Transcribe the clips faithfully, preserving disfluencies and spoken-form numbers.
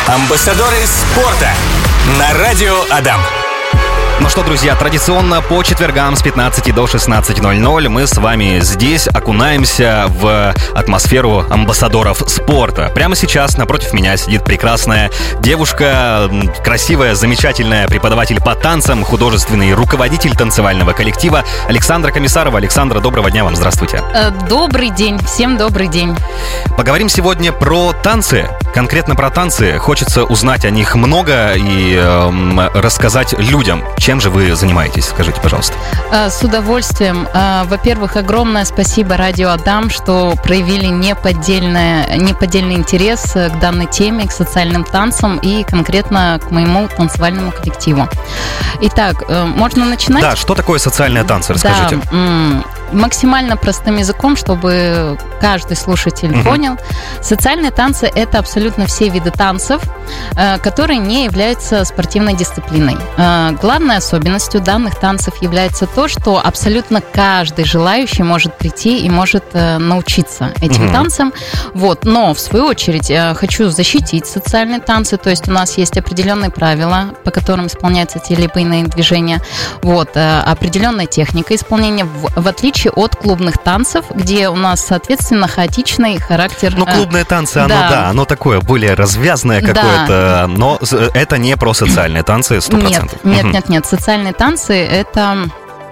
Амбассадоры спорта на радио Адам. Ну что, друзья, традиционно по четвергам с пятнадцати до шестнадцати ноль-ноль мы с вами здесь окунаемся в атмосферу амбассадоров спорта. Прямо сейчас напротив меня сидит прекрасная девушка, красивая, замечательная преподаватель по танцам, художественный руководитель танцевального коллектива Александра Комиссарова. Александра, доброго дня вам, здравствуйте. Добрый день, всем добрый день. Поговорим сегодня про танцы, конкретно про танцы. Хочется узнать о них много и э, рассказать людям. Чем же вы занимаетесь? Скажите, пожалуйста. С удовольствием. Во-первых, огромное спасибо Радио Адам, что проявили неподдельный, неподдельный интерес к данной теме, к социальным танцам и конкретно к моему танцевальному коллективу. Итак, можно начинать? Да, что такое социальные танцы? Расскажите. Да, максимально простым языком, чтобы каждый слушатель uh-huh. понял. Социальные танцы – это абсолютно все виды танцев, которые не являются спортивной дисциплиной. Главной особенностью данных танцев является то, что абсолютно каждый желающий может прийти и может научиться этим uh-huh. танцам. Вот. Но, в свою очередь, хочу защитить социальные танцы, то есть у нас есть определенные правила, по которым исполняются те или иные движения, вот. Определенная техника исполнения, в, в отличие от клубных танцев, где у нас, соответственно, хаотичный характер. Ну, клубные танцы, оно, да, да оно такое более развязное какое-то, да. Но это не про социальные танцы сто процентов. Нет, нет, нет, нет. Социальные танцы – это...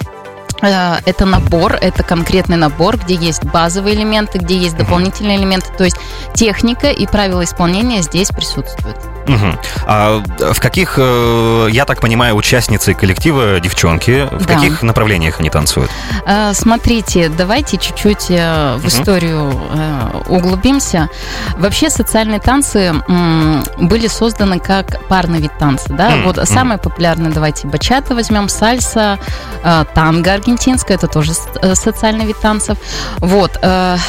Это набор, это конкретный набор, где есть базовые элементы, где есть дополнительные элементы, то есть техника и правила исполнения здесь присутствуют. Угу. А в каких, я так понимаю, участницы коллектива девчонки, в да. каких направлениях они танцуют? Смотрите, давайте чуть-чуть в историю угу. углубимся. Вообще социальные танцы были созданы как парный вид танца. Да? Mm-hmm. Вот самые популярные, давайте бачата возьмем, сальса, танго аргентинское, это тоже социальный вид танцев. Вот.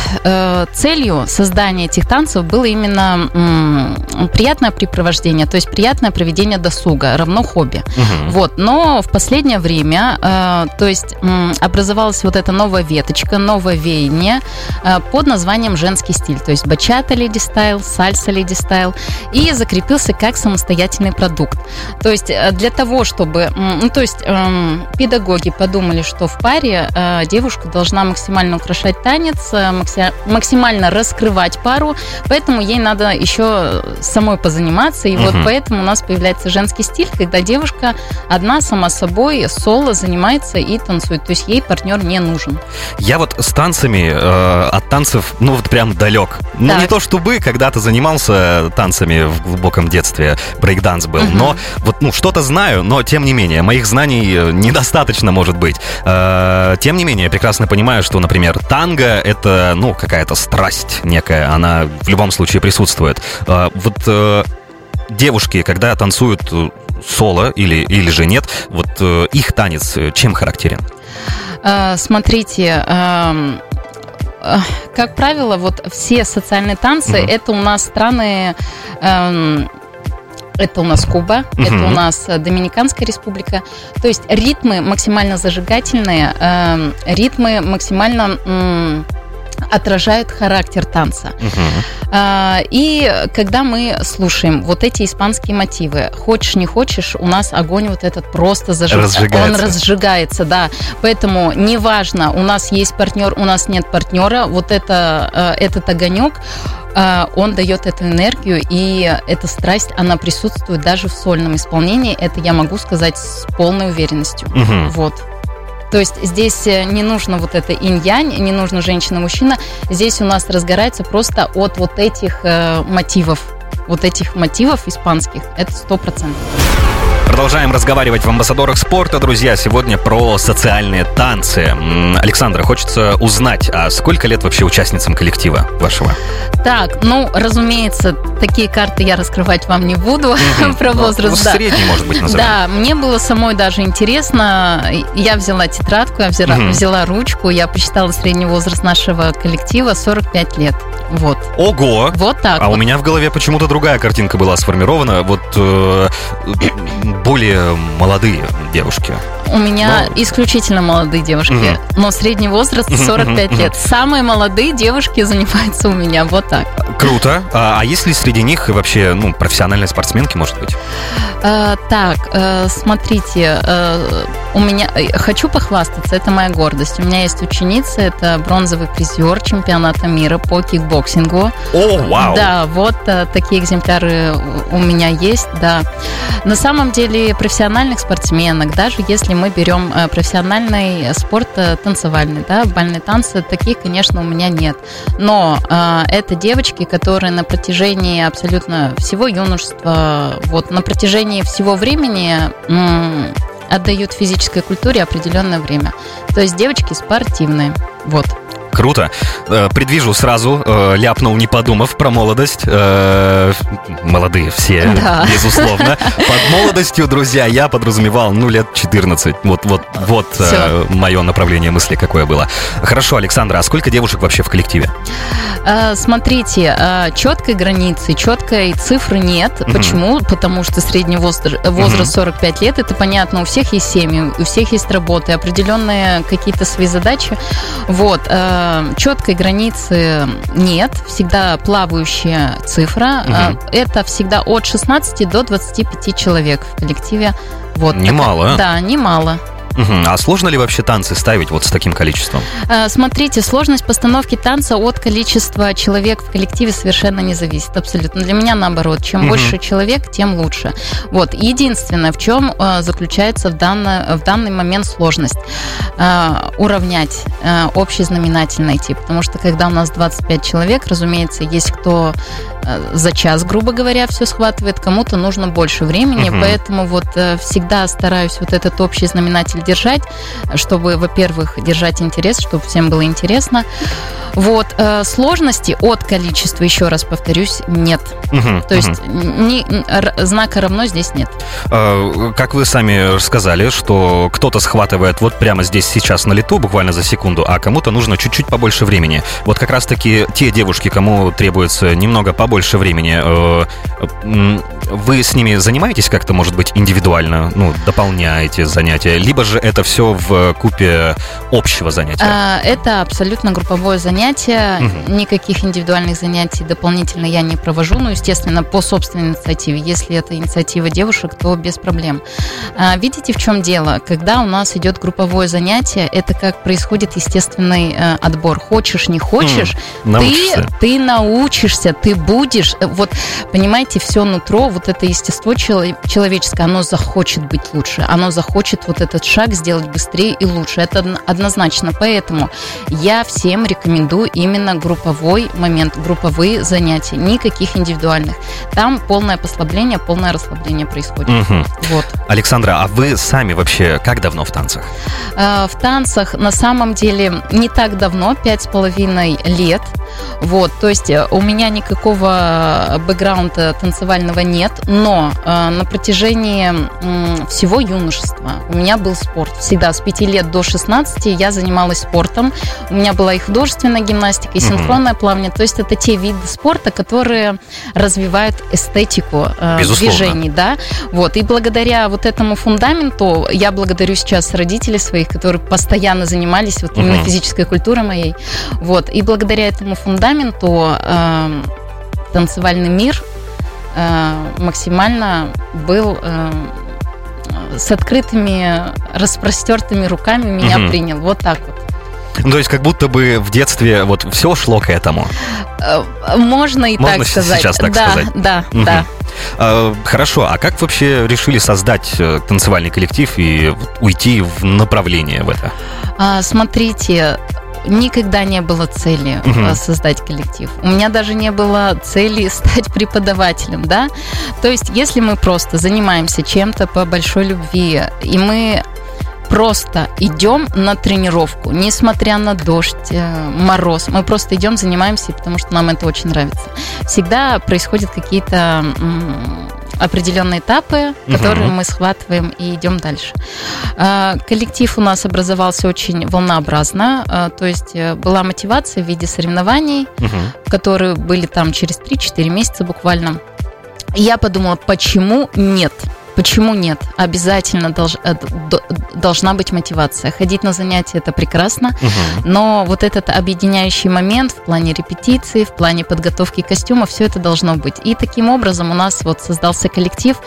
Целью создания этих танцев было именно приятное препровождение, то есть приятное проведение досуга, равно хобби. Uh-huh. Вот. Но в последнее время, э, то есть э, образовалась вот эта новая веточка, новое веяние э, под названием женский стиль, то есть бачата леди стайл, сальса леди стайл, и закрепился как самостоятельный продукт. То есть э, для того, чтобы, э, ну то есть э, педагоги подумали, что в паре э, девушка должна максимально украшать танец, э, макси- максимально раскрывать пару, поэтому ей надо еще самой позаниматься. И uh-huh. вот поэтому у нас появляется женский стиль, когда девушка одна, сама собой, соло занимается и танцует. То есть ей партнер не нужен. Я вот с танцами, э, от танцев, ну вот прям далек. Ну так. Не то чтобы когда-то занимался танцами в глубоком детстве, брейк-данс был, uh-huh. но вот ну что-то знаю, но тем не менее, моих знаний недостаточно может быть. Э, тем не менее, я прекрасно понимаю, что, например, танго — это, ну, какая-то страсть некая, она в любом случае присутствует. Э, вот... Э, девушки, когда танцуют соло или, или же нет, вот э, их танец чем характерен? Смотрите, э, э, как правило, вот все социальные танцы, mm-hmm. это у нас страны... Э, Это у нас Куба, uh-huh. это у нас Доминиканская республика. То есть ритмы максимально зажигательные, э, ритмы максимально... Э, отражают характер танца. Uh-huh. И когда мы слушаем вот эти испанские мотивы, хочешь не хочешь, у нас огонь вот этот просто зажигается. Он разжигается, да. Поэтому неважно, у нас есть партнер, у нас нет партнера, вот это, этот огонек, он дает эту энергию, и эта страсть, она присутствует даже в сольном исполнении. Это я могу сказать с полной уверенностью. Uh-huh. Вот. То есть здесь не нужно вот это инь-янь, не нужно женщина-мужчина. Здесь у нас разгорается просто от вот этих э, мотивов, вот этих мотивов испанских. Это сто процентов. Продолжаем разговаривать в «Амбассадорах спорта», друзья. Сегодня про социальные танцы. Александра, хочется узнать, а сколько лет вообще участницам коллектива вашего? Так, ну, разумеется, такие карты я раскрывать вам не буду mm-hmm. про возраст. Ну, да. Средний, может быть, назовем. Да, мне было самой даже интересно. Я взяла тетрадку, я взяла, mm-hmm. взяла ручку, я посчитала средний возраст нашего коллектива сорок пять лет. Вот. Ого! Вот так. А вот. У меня в голове почему-то другая картинка была сформирована. Вот э, более молодые девушки. У меня но... исключительно молодые девушки, угу. но средний возраст сорок пять лет. Самые молодые девушки занимаются у меня, вот так. Круто. А, а есть ли среди них вообще ну, профессиональные спортсменки, может быть? А, так, а, смотрите, а, у меня, хочу похвастаться, это моя гордость. У меня есть ученица, это бронзовый призер чемпионата мира по кикбоксингу. О, вау! Да, вот а, такие экземпляры у меня есть, да. На самом деле профессиональных спортсменок, даже если мы берем профессиональный спорт танцевальный, да, бальные танцы, таких, конечно, у меня нет. Но а, это девочки, которые на протяжении абсолютно всего юношества, вот, на протяжении всего времени м- отдают физической культуре определенное время. То есть девочки спортивные, вот. Круто. Предвижу сразу, ляпнул, не подумав, про молодость. Молодые все, да. безусловно. Под молодостью, друзья, я подразумевал, ну, лет четырнадцать. Вот, вот, вот мое направление мысли какое было. Хорошо, Александра, а сколько девушек вообще в коллективе? Смотрите, четкой границы, четкой цифры нет. Угу. Почему? Потому что средний возраст, возраст сорок пять лет, это понятно, у всех есть семьи, у всех есть работы, определенные какие-то свои задачи. Вот. Четкой границы нет, всегда плавающая цифра. Угу. Это всегда от шестнадцати до двадцати пяти человек в коллективе. Вот. Немало. Так, да, немало. Угу. А сложно ли вообще танцы ставить вот с таким количеством? Смотрите, сложность постановки танца от количества человек в коллективе совершенно не зависит, абсолютно. Для меня наоборот, чем угу. больше человек, тем лучше. Вот. Единственное, в чем заключается в, данный, в данный момент сложность. Уравнять, общий знаменатель найти, потому что когда у нас двадцать пять человек, разумеется, есть кто за час, грубо говоря, все схватывает, кому-то нужно больше времени, угу. поэтому вот всегда стараюсь вот этот общий знаменатель держать, чтобы, во-первых, держать интерес, чтобы всем было интересно. Вот, э, сложности от количества, еще раз повторюсь, нет. Угу, То есть угу. ни, р, знака равно здесь нет. Э, как вы сами сказали, что кто-то схватывает вот прямо здесь сейчас на лету, буквально за секунду, а кому-то нужно чуть-чуть побольше времени. Вот как раз-таки те девушки, кому требуется немного побольше времени, э, э, вы с ними занимаетесь как-то, может быть, индивидуально, ну, дополняете занятия, либо же это все в купе общего занятия? А, это абсолютно групповое занятие. Угу. Никаких индивидуальных занятий дополнительно я не провожу. Ну, естественно, по собственной инициативе. Если это инициатива девушек, то без проблем. А, видите, в чем дело? Когда у нас идет групповое занятие, это как происходит естественный э, отбор. Хочешь, не хочешь, mm, ты, ты научишься, ты будешь. Вот, понимаете, все нутро, вот это естество человеческое, оно захочет быть лучше. Оно захочет вот этот шаг сделать быстрее и лучше. Это однозначно. Поэтому я всем рекомендую именно групповой момент, групповые занятия, никаких индивидуальных. Там полное послабление, полное расслабление происходит. Угу. Вот. Александра, а вы сами вообще как давно в танцах? В танцах на самом деле не так давно, пять с половиной лет. Вот, то есть у меня никакого бэкграунда танцевального нет, но э, на протяжении э, всего юношества у меня был спорт. Всегда с пяти лет до шестнадцати я занималась спортом. У меня была и художественная гимнастика, и синхронное mm-hmm. плавание. То есть это те виды спорта, которые развивают эстетику э, движений. Да? Вот. И благодаря вот этому фундаменту я благодарю сейчас родителей своих, которые постоянно занимались вот именно mm-hmm. физической культурой моей. Вот. И благодаря этому фундаменту э, танцевальный мир э, максимально был э, с открытыми, распростертыми руками меня угу. принял. Вот так вот. Ну, то есть как будто бы в детстве вот все шло к этому. Можно и Можно так сказать. сейчас так да, сказать. Да, угу. да. А, хорошо, а как вообще решили создать танцевальный коллектив и уйти в направление в это? А, смотрите, никогда не было цели uh-huh. создать коллектив. У меня даже не было цели стать преподавателем, да. То есть, если мы просто занимаемся чем-то по большой любви, и мы просто идем на тренировку, несмотря на дождь, мороз, мы просто идем, занимаемся, потому что нам это очень нравится. Всегда происходят какие-то м- определенные этапы, которые uh-huh. мы схватываем и идем дальше. Коллектив у нас образовался очень волнообразно, то есть была мотивация в виде соревнований, uh-huh. которые были там через три-четыре месяца буквально. И я подумала, почему нет? Почему нет? Обязательно долж, должна быть мотивация. Ходить на занятия – это прекрасно, угу. но вот этот объединяющий момент в плане репетиции, в плане подготовки костюма, все это должно быть. И таким образом у нас вот создался коллектив,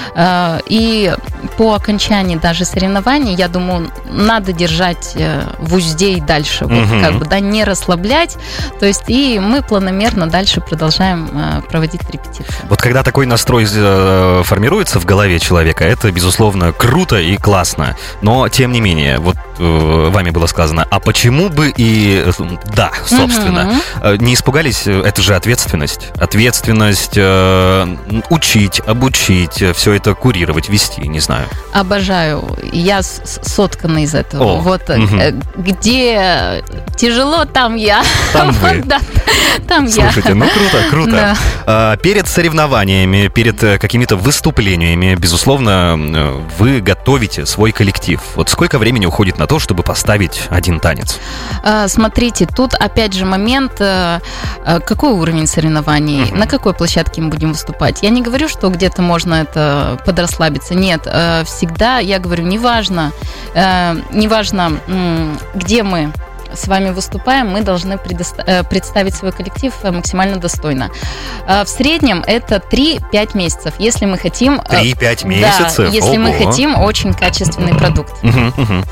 и по окончании даже соревнований, я думаю, надо держать в узде и дальше, вот, угу. как бы, да, не расслаблять, то есть и мы планомерно дальше продолжаем проводить репетиции. Вот когда такой настрой формируется в голове человека, это, безусловно, круто и классно, но, тем не менее, вот э, вами было сказано, а почему бы и, да, собственно, угу. не испугались, это же ответственность, ответственность э, учить, обучить, все это курировать, вести, не знаю. Обожаю, я соткана из этого. О, вот угу. где тяжело, там я. Там вы. Да, там Слушайте, я. ну круто, круто. Да. А, перед соревнованиями, перед какими-то выступлениями, безусловно, вы готовите свой коллектив. Вот сколько времени уходит на то, чтобы поставить один танец? А, смотрите, тут опять же момент, какой уровень соревнований, uh-huh. на какой площадке мы будем выступать. Я не говорю, что где-то можно это подрасслабиться. Нет, всегда я говорю, неважно, неважно, где мы с вами выступаем, мы должны предоста- представить свой коллектив максимально достойно. В среднем это три-пять месяцев, если мы хотим... три-пять месяцев? Да, если Ого. мы хотим очень качественный продукт. Угу, угу.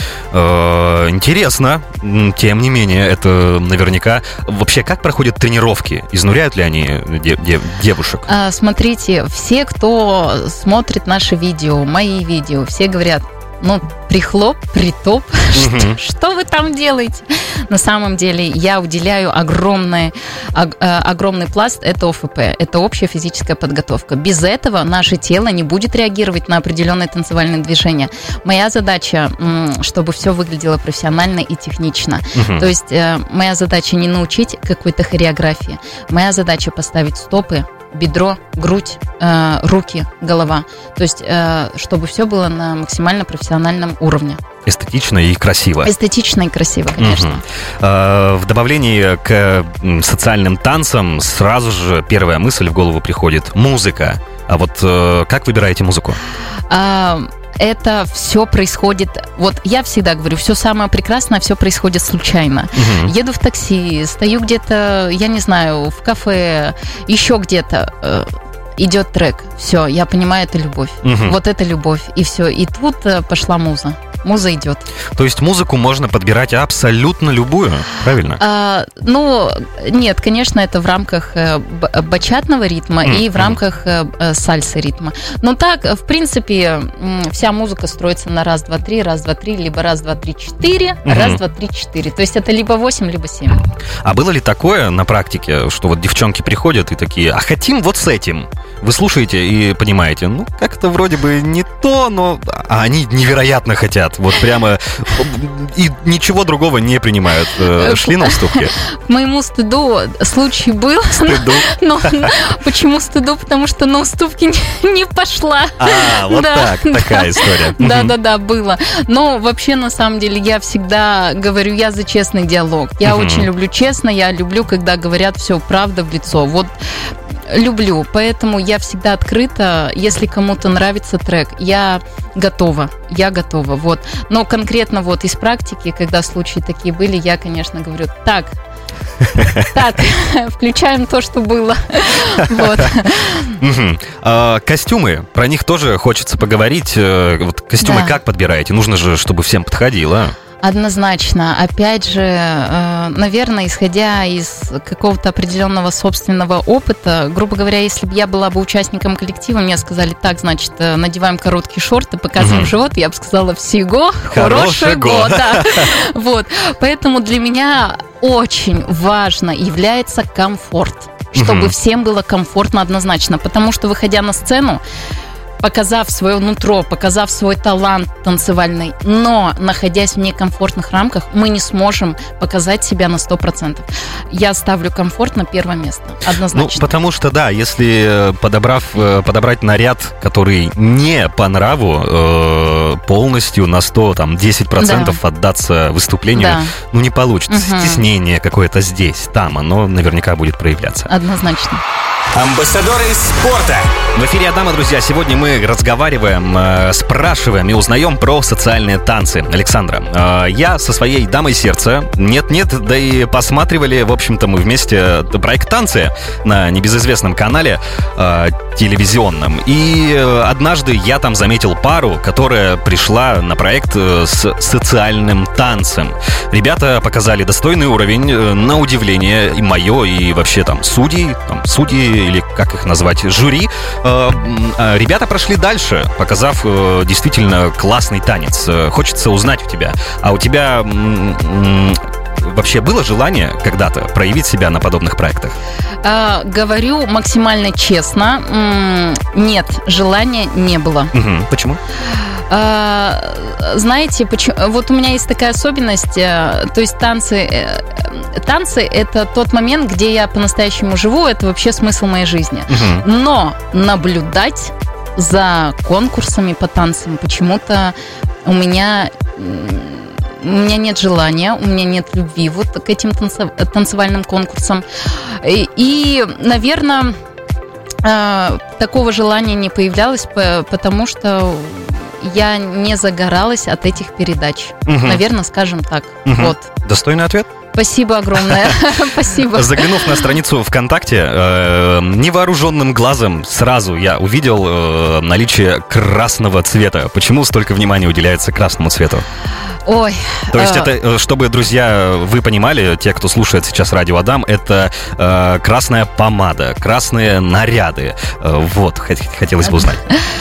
Интересно, тем не менее, это наверняка... Вообще, как проходят тренировки? Изнуряют ли они де- де- девушек? Смотрите, все, кто смотрит наши видео, мои видео, все говорят, ну, прихлоп, притоп, mm-hmm. что, что вы там делаете? На самом деле я уделяю огромный, ог, огромный пласт, это О Ф П, это общая физическая подготовка. Без этого наше тело не будет реагировать на определенные танцевальные движения. Моя задача, чтобы все выглядело профессионально и технично. Mm-hmm. То есть моя задача не научить какой-то хореографии, моя задача поставить стопы, бедро, грудь, э, руки, голова. То есть, э, чтобы все было на максимально профессиональном уровне. Эстетично и красиво. Эстетично и красиво, конечно. Угу. А, в добавлении к социальным танцам сразу же первая мысль в голову приходит – музыка. А вот э, как выбираете музыку? А, это все происходит, вот я всегда говорю, все самое прекрасное, все происходит случайно. Угу. Еду в такси, стою где-то, я не знаю, в кафе, еще где-то, э, идет трек, все, я понимаю, это любовь. Угу. Вот это любовь, и все, и тут э, пошла муза. Муза идет. То есть музыку можно подбирать абсолютно любую, правильно? А, ну, нет, конечно, это в рамках бачатного ритма mm-hmm. и в рамках сальсы ритма. Но так, в принципе, вся музыка строится на раз, два, три, раз, два, три, либо раз, два, три, четыре, mm-hmm. раз, два, три, четыре. То есть это либо восемь, либо семь. А было ли такое на практике, что вот девчонки приходят и такие, а хотим вот с этим? Вы слушаете и понимаете, ну, как-то вроде бы не то, но... А они невероятно хотят. Вот прямо и ничего другого не принимают. Шли на уступки? К моему стыду случай был. Стыду? Но, почему стыду? Потому что на уступки не, не пошла. А, вот да, так, да, такая история. Да-да-да, было. Но вообще, на самом деле, я всегда говорю, я за честный диалог. Я uh-huh. очень люблю честно, я люблю, когда говорят все правда в лицо. Вот люблю, поэтому я всегда открыта. Если кому-то нравится трек, я готова, я готова, вот. Но конкретно вот из практики, когда случаи такие были, я, конечно, говорю, так, так, включаем то, что было. Вот. Костюмы, про них тоже хочется поговорить. Костюмы как подбираете? Нужно же, чтобы всем подходило. Однозначно. Опять же, наверное, исходя из какого-то определенного собственного опыта, грубо говоря, если бы я была бы участником коллектива, мне сказали, так, значит, надеваем короткие шорты, показываем угу. живот, я бы сказала, всего хорошего. Да. Вот. Поэтому для меня очень важно является комфорт, чтобы угу. всем было комфортно однозначно, потому что, выходя на сцену, показав свое нутро, показав свой талант танцевальный, но находясь в некомфортных рамках, мы не сможем показать себя на сто процентов. Я ставлю комфорт на первое место, однозначно. Ну, потому что, да, если подобрав, подобрать наряд, который не по нраву, полностью на сто, там, десять процентов да. отдаться выступлению, да. ну, не получится. Угу. Стеснение какое-то здесь, там, оно наверняка будет проявляться. Однозначно. Амбассадоры спорта. В эфире «Адама», друзья. Сегодня мы разговариваем, э, спрашиваем и узнаем про социальные танцы. Александра, э, я со своей дамой сердца, нет-нет, да и посматривали, в общем-то, мы вместе проект «Танцы» на небезызвестном канале э, телевизионном. И э, однажды я там заметил пару, которая пришла на проект э, с социальным танцем. Ребята показали достойный уровень, э, на удивление, и мое, и вообще там судей, там, судьи, или как их назвать, жюри. Ребята прошли дальше, показав действительно классный танец. Хочется узнать у тебя. А у тебя вообще было желание когда-то проявить себя на подобных проектах? А, говорю максимально честно. Нет, желания не было. Угу. Почему? А, знаете, почему? Вот у меня есть такая особенность. То есть танцы... Танцы — это тот момент, где я по-настоящему живу, это вообще смысл моей жизни. Угу. Но наблюдать за конкурсами по танцам почему-то у меня... У меня нет желания, у меня нет любви вот к этим танцев... танцевальным конкурсам. И, и наверное, такого желания не появлялось, потому что я не загоралась от этих передач. Угу. Наверное, скажем так. Угу. Вот. Достойный ответ? Спасибо огромное. Спасибо. Заглянув на страницу ВКонтакте, э, невооруженным глазом сразу я увидел э, наличие красного цвета. Почему столько внимания уделяется красному цвету? Ой. То есть а... это, чтобы, друзья, вы понимали, те, кто слушает сейчас радио Адам, это э, красная помада, красные наряды. Э, вот, хотелось бы узнать.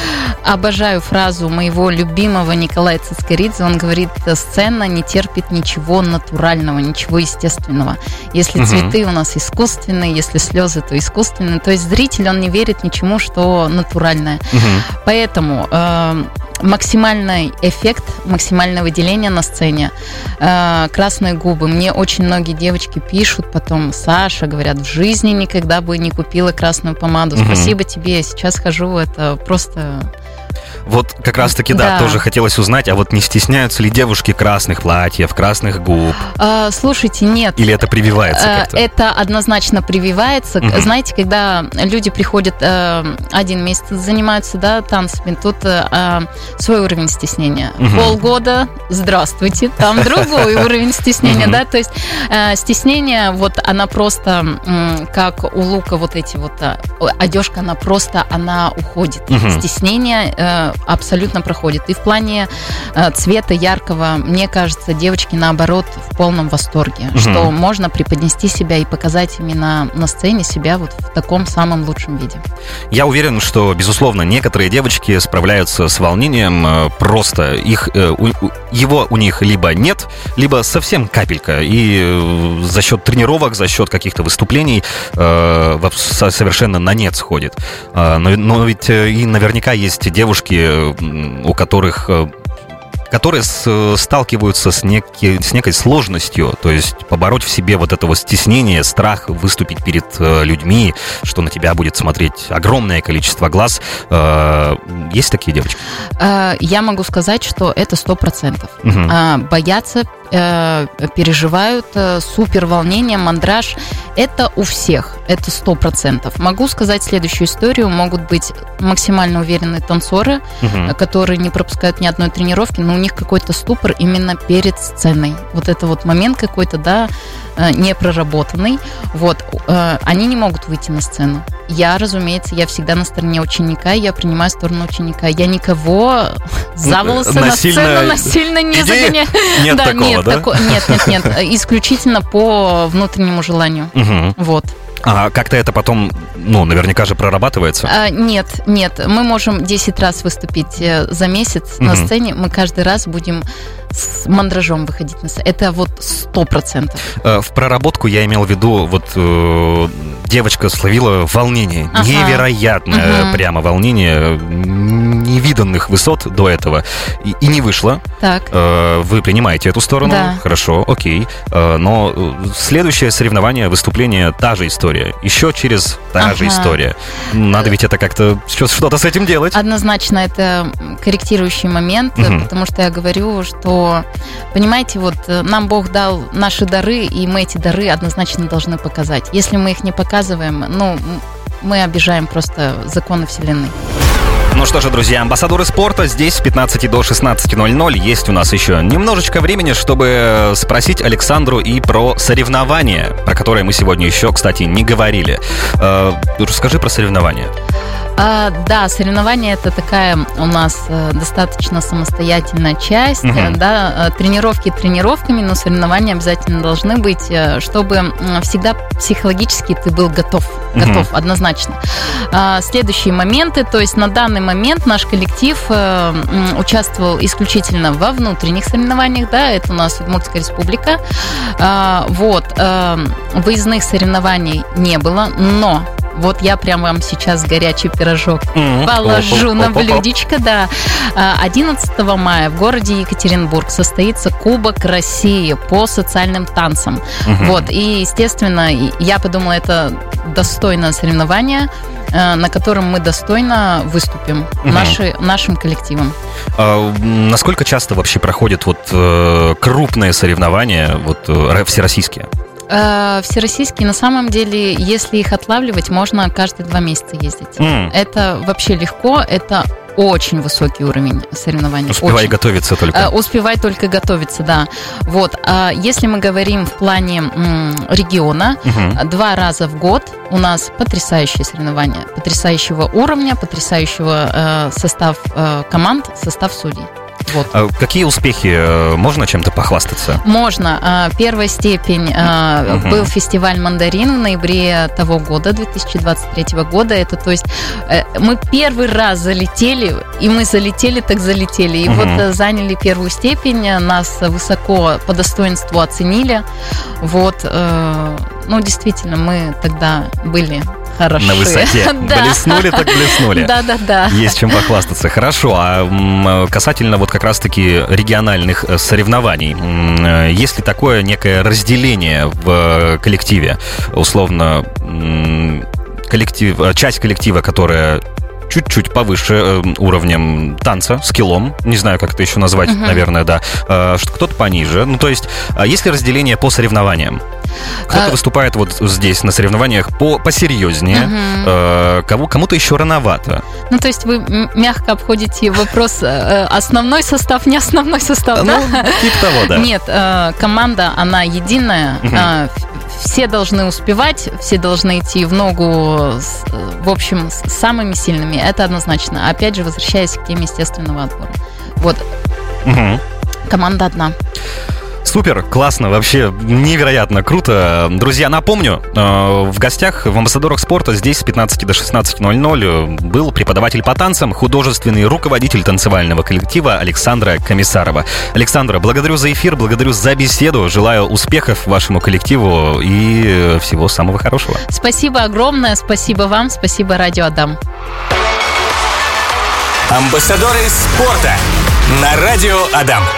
Обожаю фразу моего любимого Николая Цискоридзе. Он говорит: сцена не терпит ничего натурального, ничего естественного. Если цветы у нас искусственные, если слезы, то искусственные. То есть зритель, он не верит ничему, что натуральное. Поэтому э, максимальный эффект, максимальное выделение на сцене. Э, красные губы. Мне очень многие девочки пишут потом: Саша, говорят, в жизни никогда бы не купила красную помаду. Спасибо тебе, я сейчас хожу, это просто... Вот как раз-таки, да, да, тоже хотелось узнать, а вот не стесняются ли девушки красных платьев, красных губ? А, слушайте, нет. Или это прививается как-то? Это однозначно прививается. Угу. Знаете, когда люди приходят, один месяц занимаются, да, танцами, тут а, свой уровень стеснения. Угу. Полгода, здравствуйте, там другой уровень стеснения, да, то есть стеснение, вот она просто, как у лука вот эти вот, одежка, она просто, она уходит. Стеснение абсолютно проходит. И в плане э, цвета яркого, мне кажется, девочки, наоборот, в полном восторге, угу. что можно преподнести себя и показать именно на сцене себя вот в таком самом лучшем виде. Я уверен, что, безусловно, некоторые девочки справляются с волнением э, просто. Их, э, у, его у них либо нет, либо совсем капелька. И э, за счет тренировок, за счет каких-то выступлений э, совершенно на нет сходит. Э, но, но ведь э, и наверняка есть девушки, у которых, которые сталкиваются с, неки, с некой сложностью, то есть побороть в себе вот это вот стеснение, страх выступить перед людьми, что на тебя будет смотреть огромное количество глаз. Есть такие девочки? Я могу сказать, что это сто процентов. Угу. Боятся, переживают, супер волнение, мандраж. Это у всех, это сто процентов. Могу сказать следующую историю. Могут быть максимально уверенные танцоры, угу. которые не пропускают ни одной тренировки, но у них какой-то ступор именно перед сценой. Вот это вот момент какой-то, да, непроработанный. Вот, они не могут выйти на сцену. Я, разумеется, я всегда на стороне ученика, я принимаю сторону ученика. Я никого за волосы насильно... на сцену насильно не загоняю. Нет да, такого, нет, да? Тако... нет, нет, нет. Исключительно по внутреннему желанию. Угу. Вот. А как-то это потом, ну, наверняка же прорабатывается? А, нет, нет. Мы можем десять раз выступить за месяц угу. на сцене. Мы каждый раз будем с мандражом выходить на сцену. Это вот сто процентов. В проработку я имел в виду, вот э, девочка словила волнение. Ага. Невероятное угу. прямо волнение. Невиданных высот до этого. И, и не вышло. Так. Э, вы принимаете эту сторону. Да. Хорошо, окей. Э, но следующее соревнование, выступление, та же история. Еще через та ага. же история. Надо ведь это как-то что-то с этим делать. Однозначно, это корректирующий момент, угу. потому что я говорю, что, понимаете, вот нам Бог дал наши дары, и мы эти дары однозначно должны показать. Если мы их не показываем, ну, мы обижаем просто законы Вселенной. Ну что же, друзья, амбассадоры спорта здесь с пятнадцати до шестнадцати ноль-ноль. Есть у нас еще немножечко времени, чтобы спросить Александру и про соревнования, про которые мы сегодня еще, кстати, не говорили. Э, расскажи про соревнования. А, да, соревнования — это такая у нас э, достаточно самостоятельная часть. Uh-huh. Да, тренировки тренировками, но соревнования обязательно должны быть, чтобы всегда психологически ты был готов. Uh-huh. Готов, однозначно. А, следующие моменты, то есть на данный момент наш коллектив э, участвовал исключительно во внутренних соревнованиях, да, это у нас Удмуртская республика. А, вот, э, выездных соревнований не было, но вот я прям вам сейчас горячий пирожок mm-hmm. положу oh, oh, oh, на блюдечко, oh, oh. да. одиннадцатого мая в городе Екатеринбург состоится Кубок России по социальным танцам. Mm-hmm. Вот, и, естественно, я подумала, это достойное соревнование, на котором мы достойно выступим mm-hmm. наши, нашим коллективом. А, насколько часто вообще проходят вот э, крупные соревнования, вот э, всероссийские? Всероссийские, на самом деле, если их отлавливать, можно каждые два месяца ездить. Mm. Это вообще легко, это очень высокий уровень соревнований. Успевай очень. готовиться только. Uh, успевай только готовиться, да. Вот. Uh, если мы говорим в плане м, региона, uh-huh. два раза в год у нас потрясающие соревнования, потрясающего уровня, потрясающего uh, состав uh, команд, состав судей. Вот. А какие успехи? Можно чем-то похвастаться? Можно. Первая степень угу. был фестиваль «Мандарин» в ноябре того года, две тысячи двадцать третьего года. Это, то есть, мы первый раз залетели, и мы залетели, так залетели. И угу. вот заняли первую степень, нас высоко по достоинству оценили. Вот. Ну, действительно, мы тогда были хороши. На высоте. Да. Блеснули, так блеснули. Да-да-да. Есть чем похвастаться. Хорошо. А касательно вот как раз-таки региональных соревнований, есть ли такое некое разделение в коллективе? Условно, коллектив, часть коллектива, которая чуть-чуть повыше уровнем танца, скиллом, не знаю, как это еще назвать, uh-huh. наверное, да, что кто-то пониже. Ну, то есть, есть ли разделение по соревнованиям? Кто-то а... выступает вот здесь на соревнованиях по посерьезнее, uh-huh. кому, кому-то еще рановато. Ну, то есть вы мягко обходите вопрос основной состав, не основной состав, ну, да? Типа того, да. Нет, команда, она единая, uh-huh. все должны успевать, все должны идти в ногу, с, в общем, с самыми сильными, это однозначно. Опять же, возвращаясь к теме естественного отбора. Вот, uh-huh. команда одна. Супер, классно, вообще невероятно круто. Друзья, напомню, в гостях в «Амбассадорах спорта» здесь с пятнадцати до шестнадцати ноль-ноль был преподаватель по танцам, художественный руководитель танцевального коллектива Александра Комиссарова. Александра, благодарю за эфир, благодарю за беседу, желаю успехов вашему коллективу и всего самого хорошего. Спасибо огромное, спасибо вам, спасибо Радио Адам. «Амбассадоры спорта» на Радио Адам.